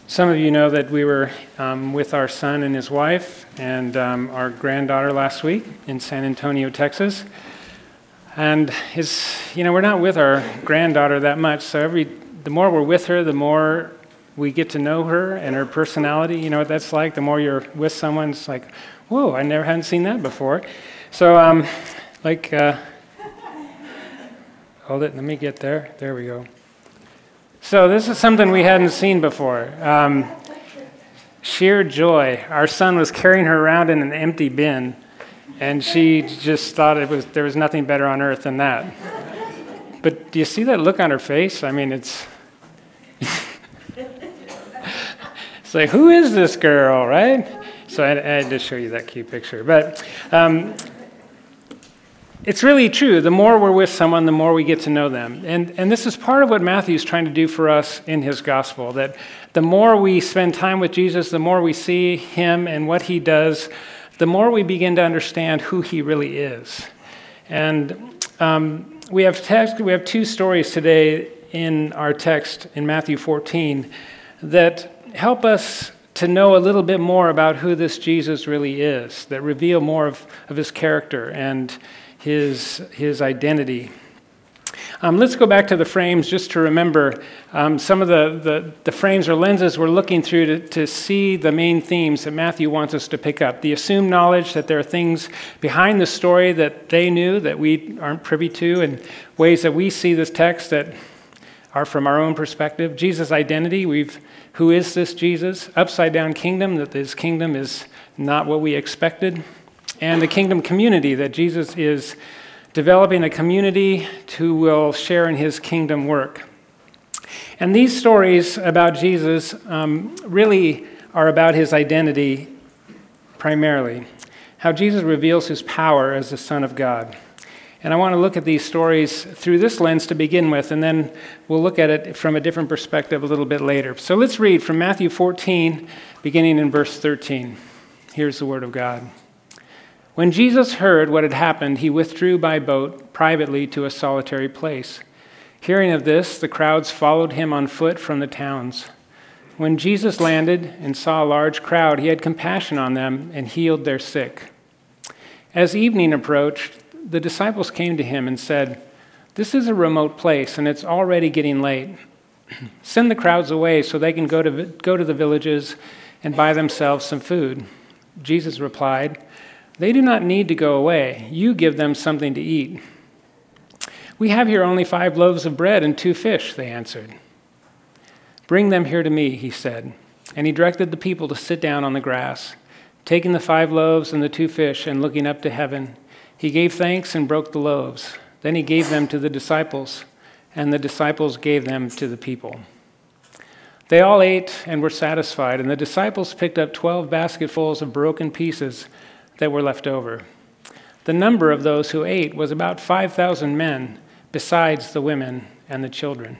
Some of you know that we were with our son and his wife and our granddaughter last week in San Antonio, Texas. And we're not with our granddaughter that much, so the more we're with her, the more we get to know her and her personality. You know what that's like? The more you're with someone, it's like, whoa, I hadn't seen that before. So, hold it, let me get there. There we go. So this is something we hadn't seen before. Sheer joy. Our son was carrying her around in an empty bin, and she just thought there was nothing better on earth than that. But do you see that look on her face? I mean, it's like, who is this girl, right? So I had to show you that cute picture. But it's really true. The more we're with someone, the more we get to know them. And this is part of what Matthew's trying to do for us in his gospel, that the more we spend time with Jesus, the more we see him and what he does, the more we begin to understand who he really is. And we have two stories today in our text in Matthew 14 that help us to know a little bit more about who this Jesus really is, that reveal more of his character and his identity. Let's go back to the frames just to remember some of the frames or lenses we're looking through to see the main themes that Matthew wants us to pick up. The assumed knowledge that there are things behind the story that they knew that we aren't privy to, and ways that we see this text that are from our own perspective. Jesus' identity, who is this Jesus? Upside down kingdom, that his kingdom is not what we expected. And the kingdom community, that Jesus is developing a community who will share in his kingdom work. And these stories about Jesus really are about his identity primarily, how Jesus reveals his power as the Son of God. And I want to look at these stories through this lens to begin with, and then we'll look at it from a different perspective a little bit later. So let's read from Matthew 14, beginning in verse 13. Here's the word of God. When Jesus heard what had happened, he withdrew by boat privately to a solitary place. Hearing of this, the crowds followed him on foot from the towns. When Jesus landed and saw a large crowd, he had compassion on them and healed their sick. As evening approached, the disciples came to him and said, "This is a remote place, and it's already getting late. Send the crowds away so they can go to the villages and buy themselves some food." Jesus replied, "They do not need to go away. You give them something to eat." "We have here only 5 loaves of bread and 2 fish," they answered. "Bring them here to me," he said. And he directed the people to sit down on the grass. Taking the 5 loaves and the 2 fish and looking up to heaven, he gave thanks and broke the loaves. Then he gave them to the disciples, and the disciples gave them to the people. They all ate and were satisfied, and the disciples picked up 12 basketfuls of broken pieces that were left over. The number of those who ate was about 5,000 men, besides the women and the children.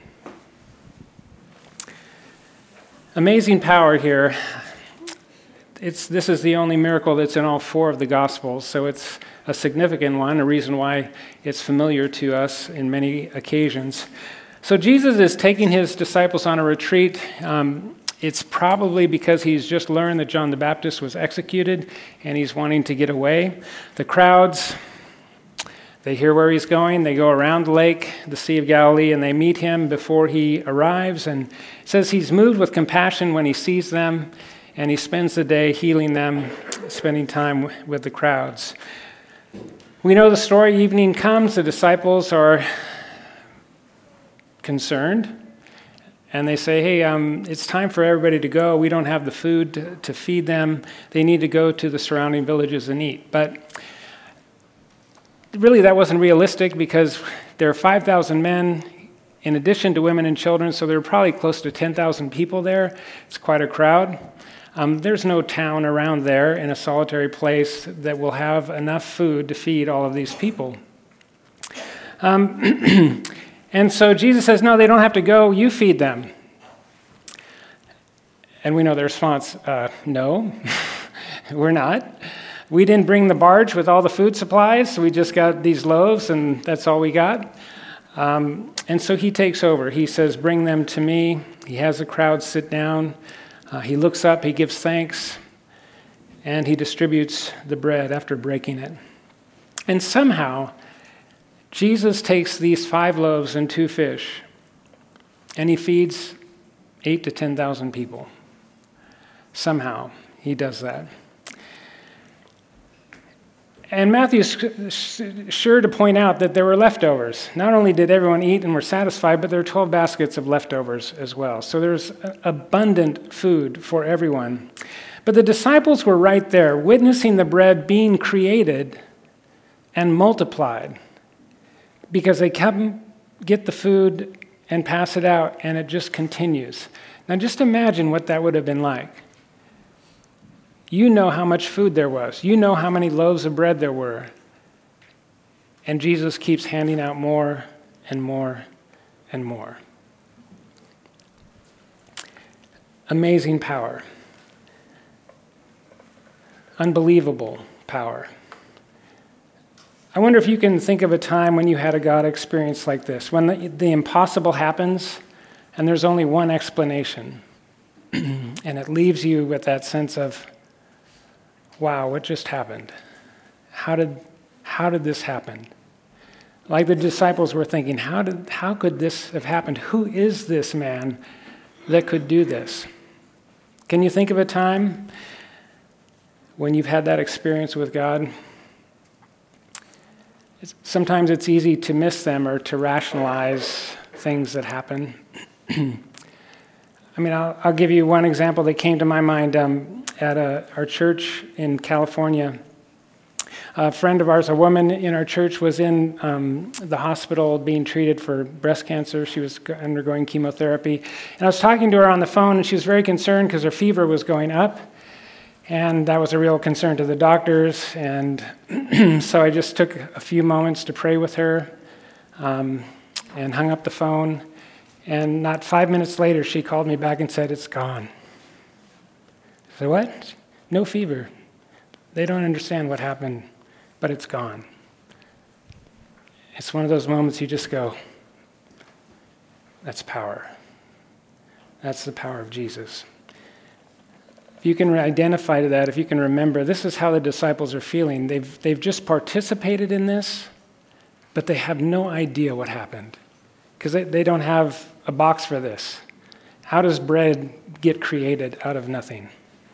Amazing power here. This is the only miracle that's in all 4 of the Gospels, so it's a significant one, a reason why it's familiar to us in many occasions. So Jesus is taking his disciples on a retreat. It's probably because he's just learned that John the Baptist was executed and he's wanting to get away. The crowds, they hear where he's going. They go around the lake, the Sea of Galilee, and they meet him before he arrives. And it says he's moved with compassion when he sees them, and he spends the day healing them, spending time with the crowds. We know the story. Evening comes, the disciples are concerned. And they say, hey, it's time for everybody to go. We don't have the food to feed them. They need to go to the surrounding villages and eat. But really that wasn't realistic because there are 5,000 men in addition to women and children, so there are probably close to 10,000 people there. It's quite a crowd. There's no town around there in a solitary place that will have enough food to feed all of these people. And so Jesus says, no, they don't have to go, you feed them. And we know the response, no, we're not. We didn't bring the barge with all the food supplies, so we just got these loaves and that's all we got. And so he takes over. He says, bring them to me. He has the crowd sit down. He looks up, he gives thanks, and he distributes the bread after breaking it. And somehow, Jesus takes these 5 loaves and 2 fish, and he feeds 8,000 to 10,000 people. Somehow, he does that. And Matthew's sure to point out that there were leftovers. Not only did everyone eat and were satisfied, but there were 12 baskets of leftovers as well. So there's abundant food for everyone. But the disciples were right there, witnessing the bread being created and multiplied, because they come get the food and pass it out, and it just continues. Now just imagine what that would have been like. You know how much food there was. You know how many loaves of bread there were. And Jesus keeps handing out more and more and more. Amazing power. Unbelievable power. I wonder if you can think of a time when you had a God experience like this, when the impossible happens and there's only one explanation. And it leaves you with that sense of, wow, what just happened? How did this happen? Like the disciples were thinking, how could this have happened? Who is this man that could do this? Can you think of a time when you've had that experience with God? Sometimes it's easy to miss them or to rationalize things that happen. I'll give you one example that came to my mind. At our church in California, a friend of ours, a woman in our church, was in the hospital being treated for breast cancer. She was undergoing chemotherapy. And I was talking to her on the phone, and she was very concerned because her fever was going up. And that was a real concern to the doctors. And so I just took a few moments to pray with her and hung up the phone. And not 5 minutes later, she called me back and said, "It's gone." I said, "What?" "No fever. They don't understand what happened, but it's gone." It's one of those moments you just go, that's power. That's the power of Jesus. If you can identify to that, if you can remember, this is how the disciples are feeling. They've just participated in this, but they have no idea what happened because they don't have a box for this. How does bread get created out of nothing?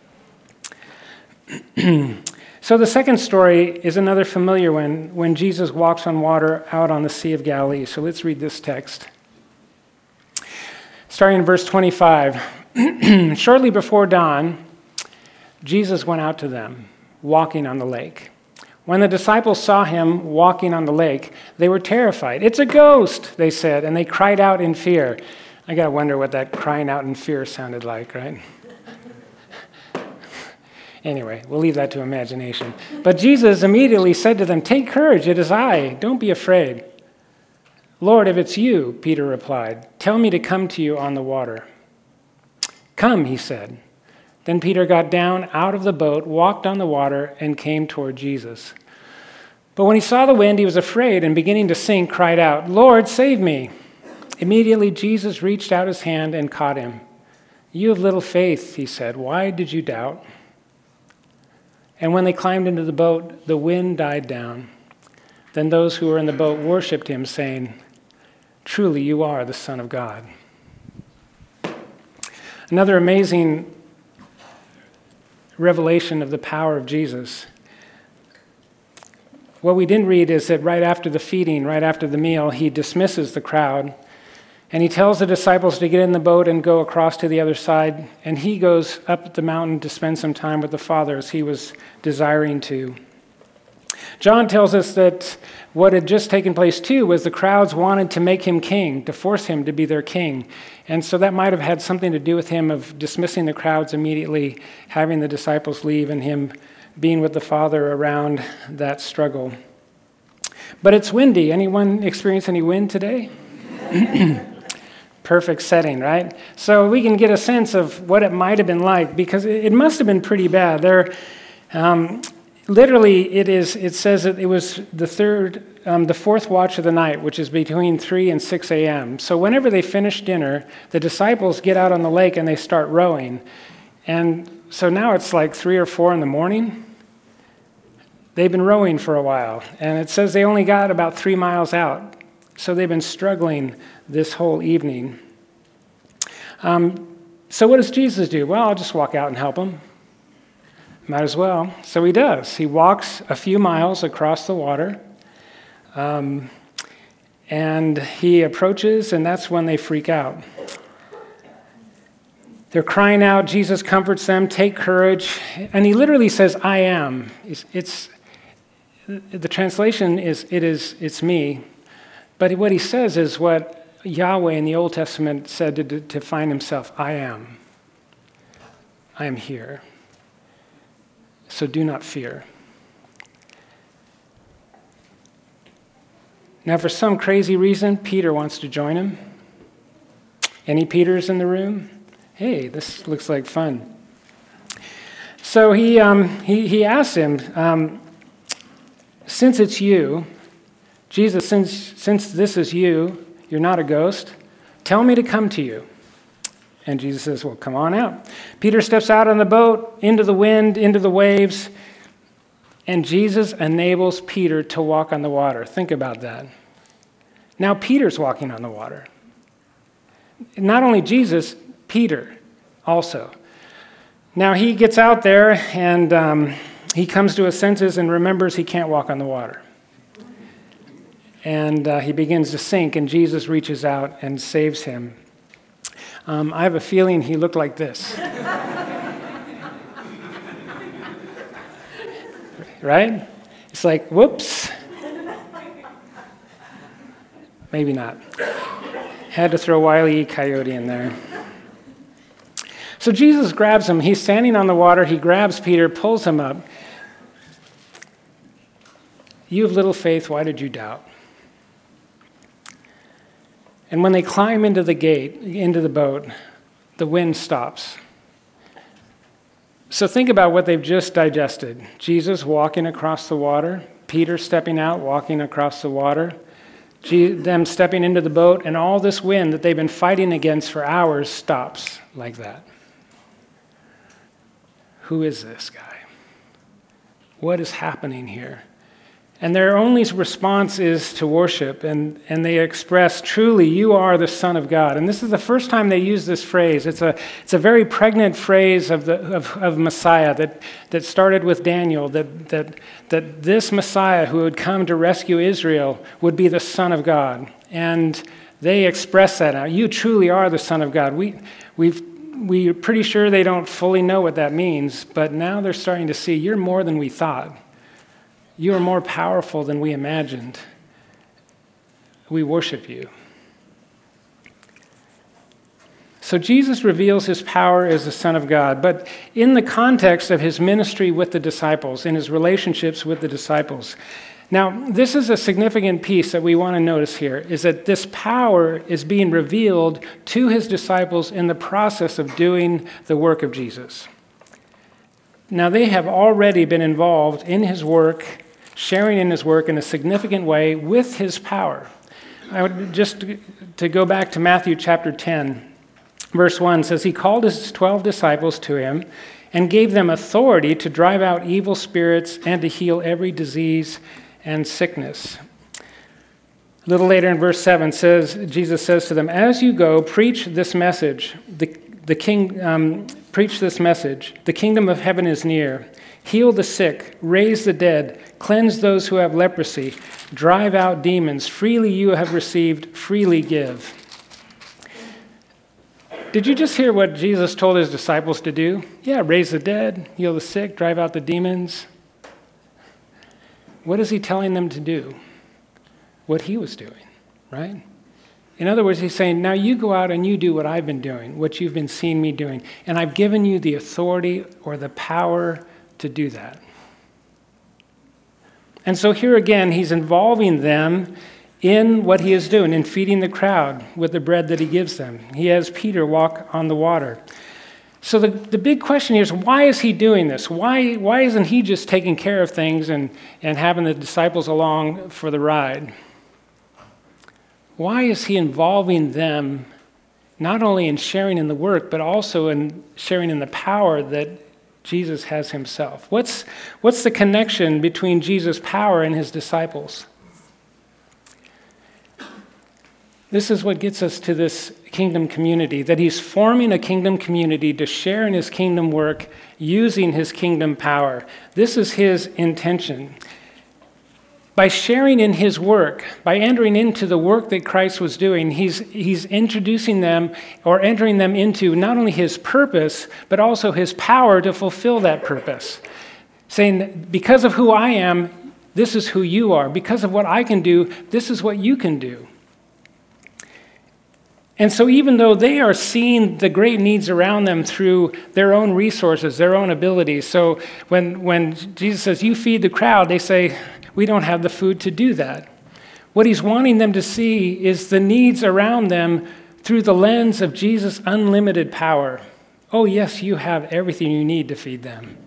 So the second story is another familiar one, when Jesus walks on water out on the Sea of Galilee. So let's read this text. Starting in verse 25. Shortly before dawn, Jesus went out to them, walking on the lake. When the disciples saw him walking on the lake, they were terrified. "It's a ghost," they said, and they cried out in fear. I got to wonder what that crying out in fear sounded like, right? Anyway, we'll leave that to imagination. But Jesus immediately said to them, "Take courage, it is I. Don't be afraid." "Lord, if it's you," Peter replied, "tell me to come to you on the water." "Come," he said. Then Peter got down out of the boat, walked on the water, and came toward Jesus. But when he saw the wind, he was afraid, and beginning to sink, cried out, "Lord, save me." Immediately Jesus reached out his hand and caught him. "You have little faith," he said. "Why did you doubt?" And when they climbed into the boat, the wind died down. Then those who were in the boat worshipped him, saying, "Truly you are the Son of God." Another amazing revelation of the power of Jesus. What we didn't read is that right after the feeding, right after the meal, he dismisses the crowd, and he tells the disciples to get in the boat and go across to the other side, and he goes up the mountain to spend some time with the Father as he was desiring to. John tells us that what had just taken place too was the crowds wanted to make him king, to force him to be their king. And so that might have had something to do with him of dismissing the crowds immediately, having the disciples leave, and him being with the Father around that struggle. But it's windy. Anyone experience any wind today? Perfect setting, right? So we can get a sense of what it might have been like, because it must have been pretty bad. Literally, it says that it was the fourth watch of the night, which is between 3 and 6 a.m. So whenever they finish dinner, the disciples get out on the lake and they start rowing. And so now it's like 3 or 4 in the morning. They've been rowing for a while, and it says they only got about 3 miles out. So they've been struggling this whole evening. So what does Jesus do? Well, I'll just walk out and help them. Might as well. So he does. He walks a few miles across the water, and he approaches, and that's when they freak out. They're crying out. Jesus comforts them, take courage, and he literally says, I am. The translation is, it's me. But what he says is what Yahweh in the Old Testament said to define himself, I am. I am here. So do not fear. Now, for some crazy reason, Peter wants to join him. Any Peters in the room? Hey, this looks like fun. So he asks him, since it's you, Jesus, since this is you, you're not a ghost, tell me to come to you. And Jesus says, well, come on out. Peter steps out on the boat, into the wind, into the waves, and Jesus enables Peter to walk on the water. Think about that. Now Peter's walking on the water. Not only Jesus, Peter also. Now he gets out there, and he comes to his senses and remembers he can't walk on the water. And he begins to sink, and Jesus reaches out and saves him. I have a feeling he looked like this. Right? It's like, whoops. Maybe not. Had to throw Wile E. Coyote in there. So Jesus grabs him. He's standing on the water. He grabs Peter, pulls him up. You have little faith, why did you doubt? And when they climb into the gate, into the boat, the wind stops. So think about what they've just digested. Jesus walking across the water, Peter stepping out, walking across the water, them stepping into the boat, and all this wind that they've been fighting against for hours stops like that. Who is this guy? What is happening here? And their only response is to worship, and they express, truly, you are the Son of God. And this is the first time they use this phrase. It's a very pregnant phrase of Messiah that started with Daniel, that this Messiah who would come to rescue Israel would be the Son of God. And they express that now. You truly are the Son of God. We're pretty sure they don't fully know what that means, but now they're starting to see, you're more than we thought. You are more powerful than we imagined. We worship you. So Jesus reveals his power as the Son of God, but in the context of his ministry with the disciples, in his relationships with the disciples. Now, this is a significant piece that we want to notice here, is that this power is being revealed to his disciples in the process of doing the work of Jesus. Now, they have already been involved in his work, sharing in his work in a significant way with his power. I would just to go back to Matthew chapter 10, verse 1 says, he called his 12 disciples to him and gave them authority to drive out evil spirits and to heal every disease and sickness. A little later in verse 7 Jesus says to them, as you go, preach this message, preach this message, the kingdom of heaven is near. Heal the sick, raise the dead, cleanse those who have leprosy, drive out demons. Freely you have received, freely give. Did you just hear what Jesus told his disciples to do? Yeah, raise the dead, heal the sick, drive out the demons. What is he telling them to do? What he was doing, right? In other words, he's saying, now you go out and you do what I've been doing, what you've been seeing me doing, and I've given you the authority or the power to do that. And so here again, he's involving them in what he is doing, in feeding the crowd with the bread that he gives them. He has Peter walk on the water. So the big question here is, why is he doing this? Why isn't he just taking care of things and having the disciples along for the ride? Why is he involving them not only in sharing in the work, but also in sharing in the power that Jesus has himself. What's the connection between Jesus' power and his disciples? This is what gets us to this kingdom community, that he's forming a kingdom community to share in his kingdom work using his kingdom power. This is his intention. By sharing in his work, by entering into the work that Christ was doing, he's introducing them or entering them into not only his purpose, but also his power to fulfill that purpose. Saying, because of who I am, this is who you are. Because of what I can do, this is what you can do. And so even though they are seeing the great needs around them through their own resources, their own abilities, so when Jesus says, you feed the crowd, they say, we don't have the food to do that. What he's wanting them to see is the needs around them through the lens of Jesus' unlimited power. Oh, yes, you have everything you need to feed them.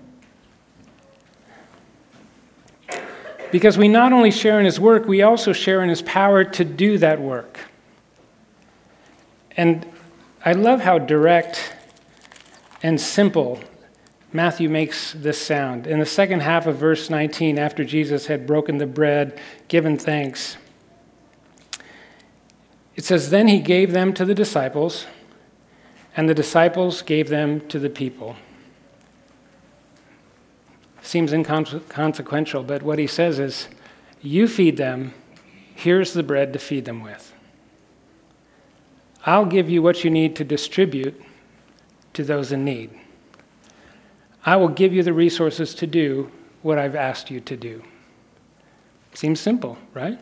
Because we not only share in his work, we also share in his power to do that work. And I love how direct and simple Matthew makes this sound. In the second half of verse 19, after Jesus had broken the bread, given thanks, it says, then he gave them to the disciples, and the disciples gave them to the people. Seems inconsequential, but what he says is, you feed them, here's the bread to feed them with. I'll give you what you need to distribute to those in need. I will give you the resources to do what I've asked you to do. Seems simple, right?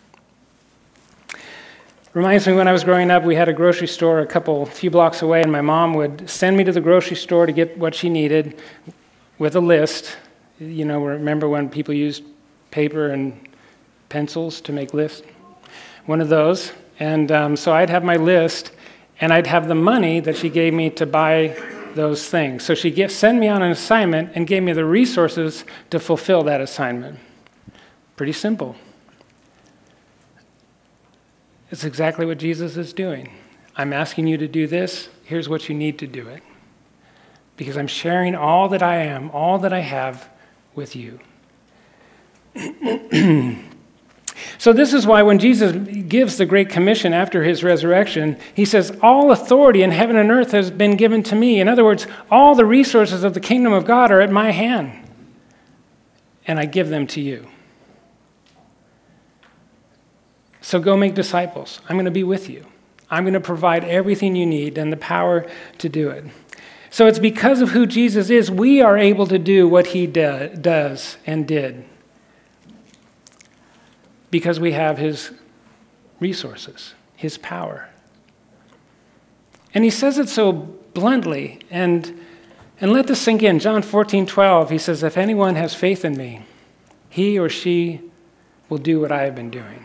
Reminds me when I was growing up, we had a grocery store a few blocks away, and my mom would send me to the grocery store to get what she needed with a list. You know, remember when people used paper and pencils to make lists? One of those. And so I'd have my list, and I'd have the money that she gave me to buy those things. So she'd send me on an assignment and gave me the resources to fulfill that assignment. Pretty simple. It's exactly what Jesus is doing. I'm asking you to do this. Here's what you need to do it. Because I'm sharing all that I am, all that I have with you. So this is why when Jesus gives the Great Commission after his resurrection, he says, all authority in heaven and earth has been given to me. In other words, all the resources of the kingdom of God are at my hand, and I give them to you. So go make disciples. I'm going to be with you. I'm going to provide everything you need and the power to do it. So it's because of who Jesus is, we are able to do what he does and did. Because we have his resources, his power. And he says it so bluntly, and let this sink in. John 14:12, he says, if anyone has faith in me, he or she will do what I have been doing.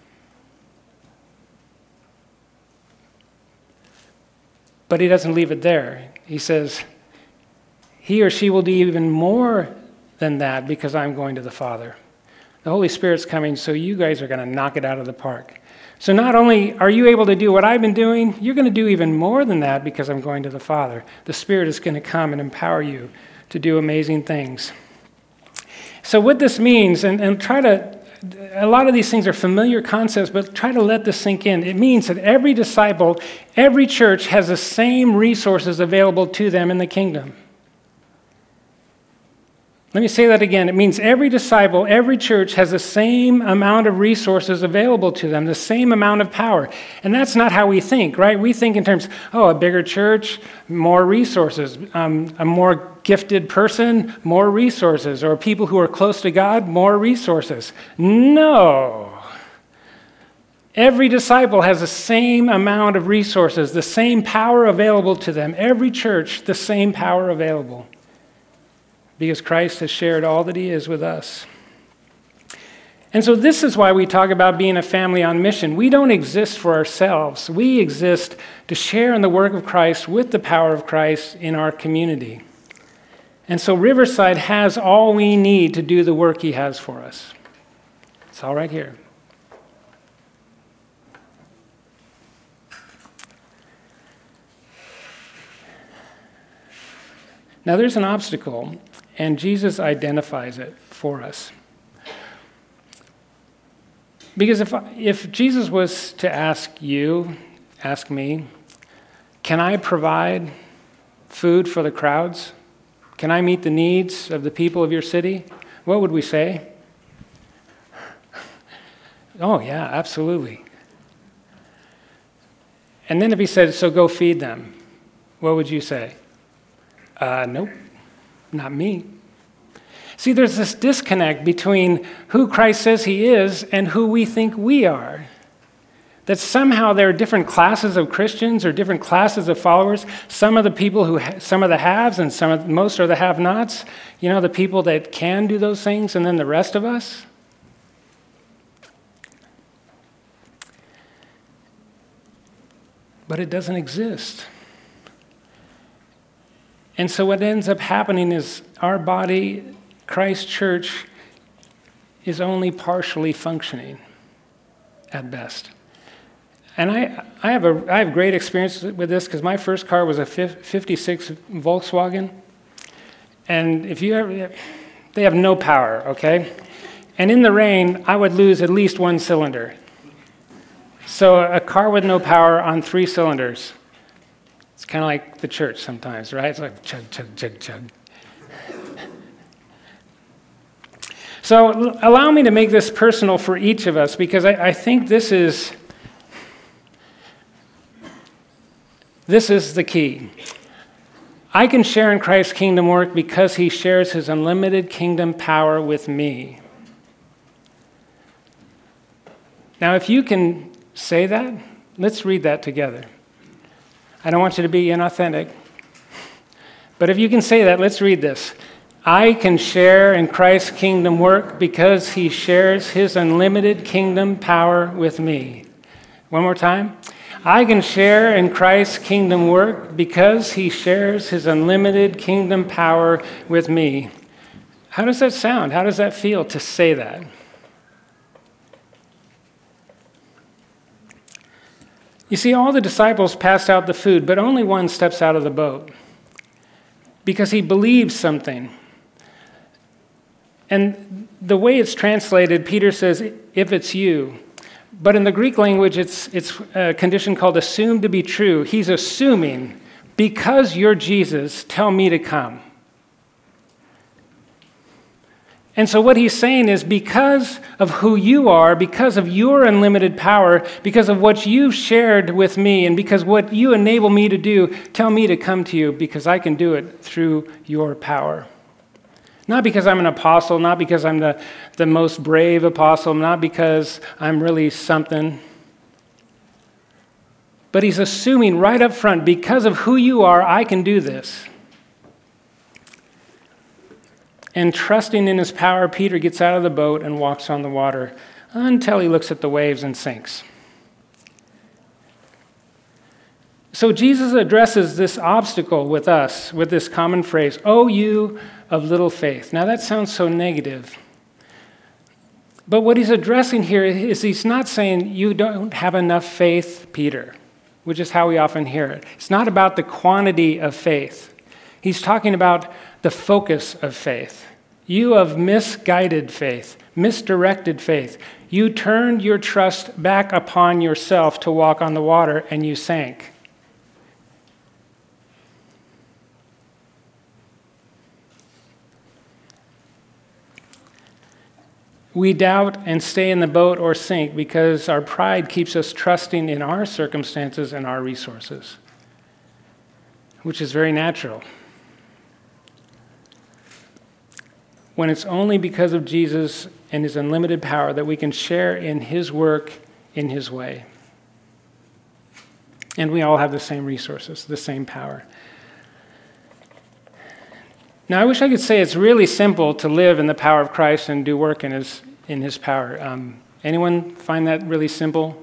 But he doesn't leave it there. He says, he or she will do even more than that because I'm going to the Father. The Holy Spirit's coming, so you guys are going to knock it out of the park. So not only are you able to do what I've been doing, you're going to do even more than that because I'm going to the Father. The Spirit is going to come and empower you to do amazing things. So what this means, and a lot of these things are familiar concepts, but try to let this sink in. It means that every disciple, every church has the same resources available to them in the kingdom. Let me say that again. It means every disciple, every church has the same amount of resources available to them, the same amount of power. And that's not how we think, right? We think in terms, a bigger church, more resources, a more gifted person, more resources, or people who are close to God, more resources. No. Every disciple has the same amount of resources, the same power available to them. Every church, the same power available. Because Christ has shared all that he is with us. And so this is why we talk about being a family on mission. We don't exist for ourselves. We exist to share in the work of Christ with the power of Christ in our community. And so Riverside has all we need to do the work he has for us. It's all right here. Now there's an obstacle, and Jesus identifies it for us. Because if Jesus was to ask me, can I provide food for the crowds? Can I meet the needs of the people of your city? What would we say? Oh, yeah, absolutely. And then if he said, so go feed them, what would you say? Nope, not me. See, there's this disconnect between who Christ says he is and who we think we are. That somehow there are different classes of Christians or different classes of followers. Some of the people some are the haves and most are the have-nots. You know, the people that can do those things, and then the rest of us. But it doesn't exist. And so what ends up happening is our body, Christ Church, is only partially functioning at best. And I have great experience with this because my first car was a 56 Volkswagen. And they have no power, okay? And in the rain, I would lose at least one cylinder. So a car with no power on 3 cylinders, it's kind of like the church sometimes, right? It's like chug, chug, chug, chug. So allow me to make this personal for each of us because I think this is the key. I can share in Christ's kingdom work because he shares his unlimited kingdom power with me. Now, if you can say that, let's read that together. I don't want you to be inauthentic, but if you can say that, let's read this. I can share in Christ's kingdom work because he shares his unlimited kingdom power with me. One more time. I can share in Christ's kingdom work because he shares his unlimited kingdom power with me. How does that sound? How does that feel to say that? You see, all the disciples passed out the food, but only one steps out of the boat because he believes something. And the way it's translated, Peter says, if it's you. But in the Greek language, it's a condition called assumed to be true. He's assuming, because you're Jesus, tell me to come. And so what he's saying is because of who you are, because of your unlimited power, because of what you've shared with me, and because what you enable me to do, tell me to come to you because I can do it through your power. Not because I'm an apostle, not because I'm the most brave apostle, not because I'm really something. But he's assuming right up front, because of who you are, I can do this. And trusting in his power, Peter gets out of the boat and walks on the water until he looks at the waves and sinks. So Jesus addresses this obstacle with us with this common phrase, "O you of little faith." Now that sounds so negative. But what he's addressing here is he's not saying you don't have enough faith, Peter, which is how we often hear it. It's not about the quantity of faith. He's talking about the focus of faith. You of misguided faith, misdirected faith. You turned your trust back upon yourself to walk on the water and you sank. We doubt and stay in the boat or sink because our pride keeps us trusting in our circumstances and our resources, which is very natural. When it's only because of Jesus and his unlimited power that we can share in his work in his way. And we all have the same resources, the same power. Now, I wish I could say it's really simple to live in the power of Christ and do work in his power. Anyone find that really simple?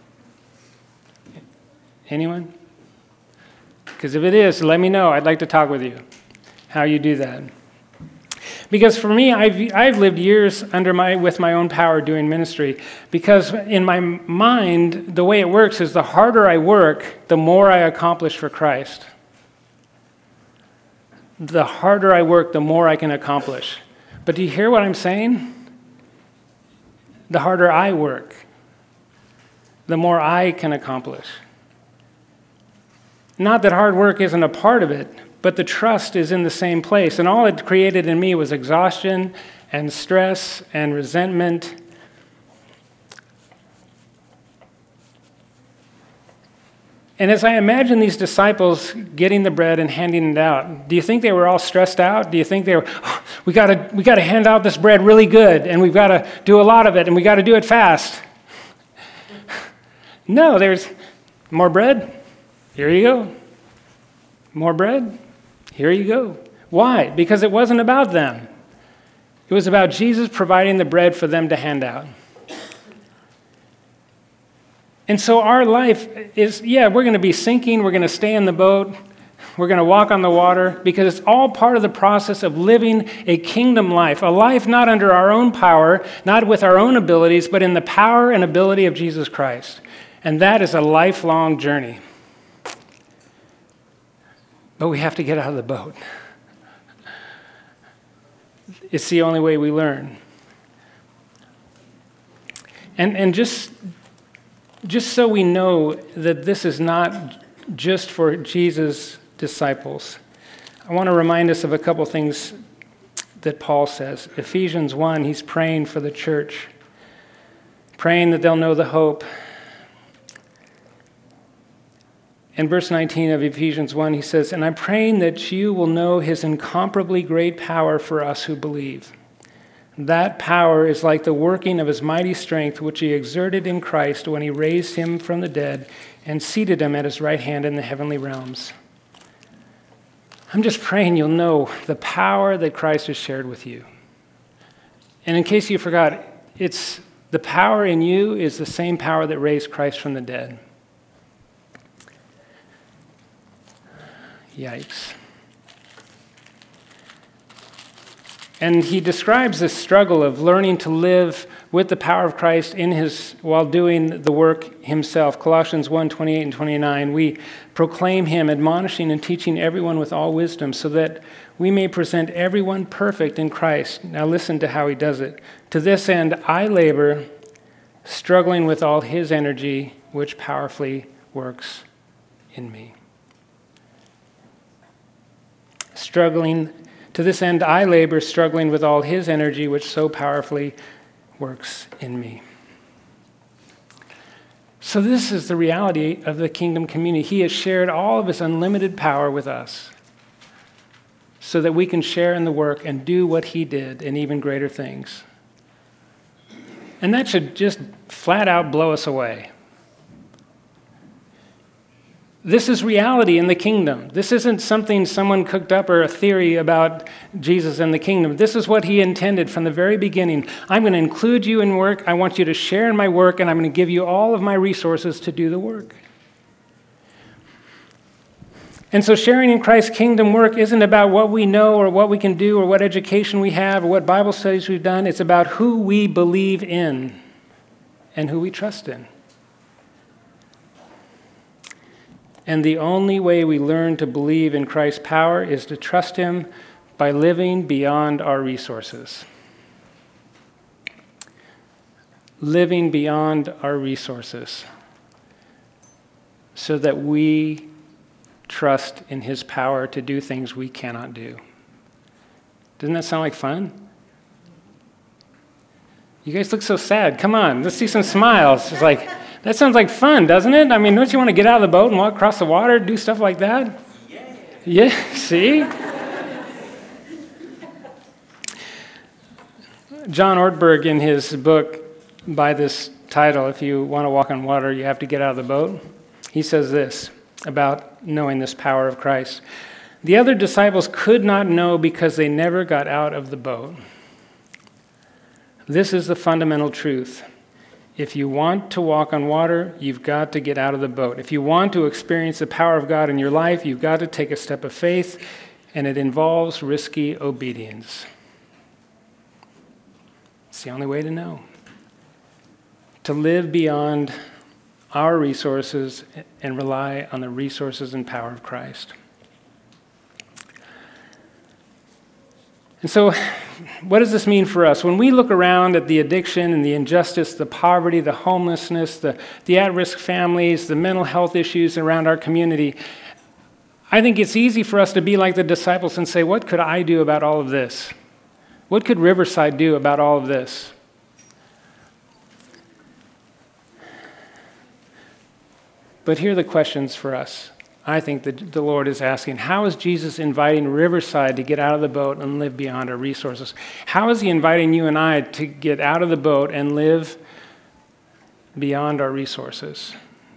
Anyone? Because if it is, let me know. I'd like to talk with you how you do that. Because for me, I've lived years with my own power doing ministry. Because in my mind, the way it works is the harder I work, the more I accomplish for Christ. the harder I work, the more I can accomplish. But do you hear what I'm saying? The harder I work, the more I can accomplish. Not that hard work isn't a part of it, but the trust is in the same place. And all it created in me was exhaustion and stress and resentment. And as I imagine these disciples getting the bread and handing it out, do you think they were all stressed out? Do you think they were, we got to hand out this bread really good, and we've got to do a lot of it, and we got to do it fast? No, there's more bread. Here you go. More bread. Here you go. Why? Because it wasn't about them. It was about Jesus providing the bread for them to hand out. And so our life is, we're going to be sinking, we're going to stay in the boat, we're going to walk on the water, because it's all part of the process of living a kingdom life, a life not under our own power, not with our own abilities, but in the power and ability of Jesus Christ. And that is a lifelong journey. But we have to get out of the boat. It's the only way we learn. And just so we know that this is not just for Jesus' disciples, I want to remind us of a couple things that Paul says. Ephesians 1, he's praying for the church, praying that they'll know the hope. In verse 19 of Ephesians 1, he says, "And I'm praying that you will know his incomparably great power for us who believe. That power is like the working of his mighty strength, which he exerted in Christ when he raised him from the dead and seated him at his right hand in the heavenly realms." I'm just praying you'll know the power that Christ has shared with you. And in case you forgot, it's the power in you is the same power that raised Christ from the dead. Yikes. And he describes this struggle of learning to live with the power of Christ while doing the work himself. Colossians 1, 28 and 29, we proclaim him, admonishing and teaching everyone with all wisdom, so that we may present everyone perfect in Christ. Now listen to how he does it. "To this end I labor, struggling with all his energy, which powerfully works in me." To this end, I labor, struggling with all his energy, which so powerfully works in me. So this is the reality of the kingdom community. He has shared all of his unlimited power with us so that we can share in the work and do what he did and even greater things. And that should just flat out blow us away. This is reality in the kingdom. This isn't something someone cooked up or a theory about Jesus and the kingdom. This is what he intended from the very beginning. I'm going to include you in work. I want you to share in my work, and I'm going to give you all of my resources to do the work. And so sharing in Christ's kingdom work isn't about what we know or what we can do or what education we have or what Bible studies we've done. It's about who we believe in and who we trust in. And the only way we learn to believe in Christ's power is to trust him by living beyond our resources. Living beyond our resources so that we trust in his power to do things we cannot do. Doesn't that sound like fun? You guys look so sad. Come on, let's see some smiles. It's like, that sounds like fun, doesn't it? I mean, don't you want to get out of the boat and walk across the water, do stuff like that? Yeah, see? John Ortberg, in his book by this title, "If You Want to Walk on Water, You Have to Get Out of the Boat," he says this about knowing this power of Christ. "The other disciples could not know because they never got out of the boat. This is the fundamental truth. If you want to walk on water, you've got to get out of the boat. If you want to experience the power of God in your life, you've got to take a step of faith, and it involves risky obedience." It's the only way to know. To live beyond our resources and rely on the resources and power of Christ. And so, what does this mean for us? When we look around at the addiction and the injustice, the poverty, the homelessness, the at-risk families, the mental health issues around our community, I think it's easy for us to be like the disciples and say, what could I do about all of this? What could Riverside do about all of this? But here are the questions for us. I think that the Lord is asking, how is Jesus inviting Riverside to get out of the boat and live beyond our resources? How is he inviting you and I to get out of the boat and live beyond our resources?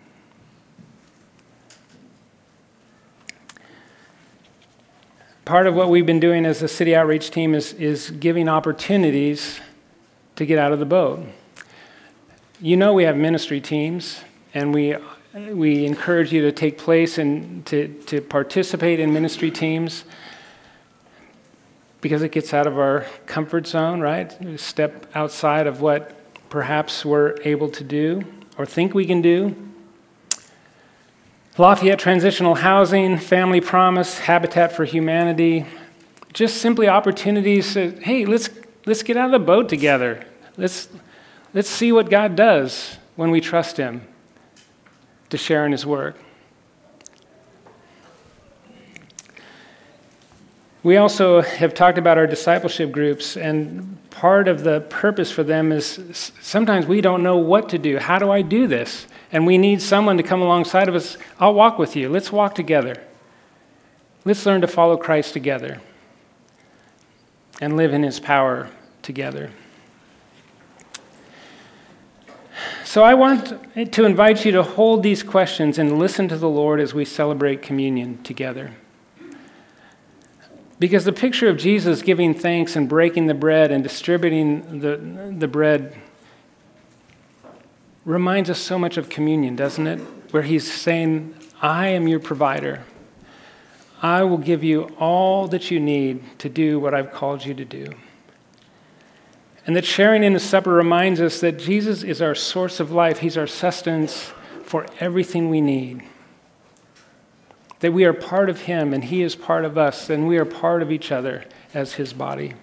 Part of what we've been doing as a city outreach team is giving opportunities to get out of the boat. You know we have ministry teams, and we encourage you to take place and to participate in ministry teams because it gets out of our comfort zone, right? We step outside of what perhaps we're able to do or think we can do. Lafayette Transitional Housing, Family Promise, Habitat for Humanity, just simply opportunities to, hey, let's get out of the boat together. Let's see what God does when we trust him to share in his work. We also have talked about our discipleship groups, and part of the purpose for them is sometimes we don't know what to do. How do I do this? And we need someone to come alongside of us. I'll walk with you. Let's walk together. Let's learn to follow Christ together and live in his power together. So I want to invite you to hold these questions and listen to the Lord as we celebrate communion together. Because the picture of Jesus giving thanks and breaking the bread and distributing the bread reminds us so much of communion, doesn't it? Where he's saying, I am your provider. I will give you all that you need to do what I've called you to do. And that sharing in the supper reminds us that Jesus is our source of life. He's our sustenance for everything we need. That we are part of him and he is part of us, and we are part of each other as his body.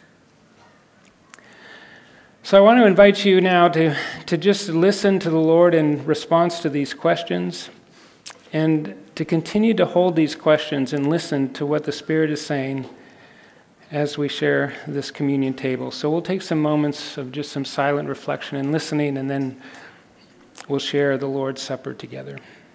So I want to invite you now to just listen to the Lord in response to these questions, and to continue to hold these questions and listen to what the Spirit is saying as we share this communion table. So we'll take some moments of just some silent reflection and listening, and then we'll share the Lord's Supper together.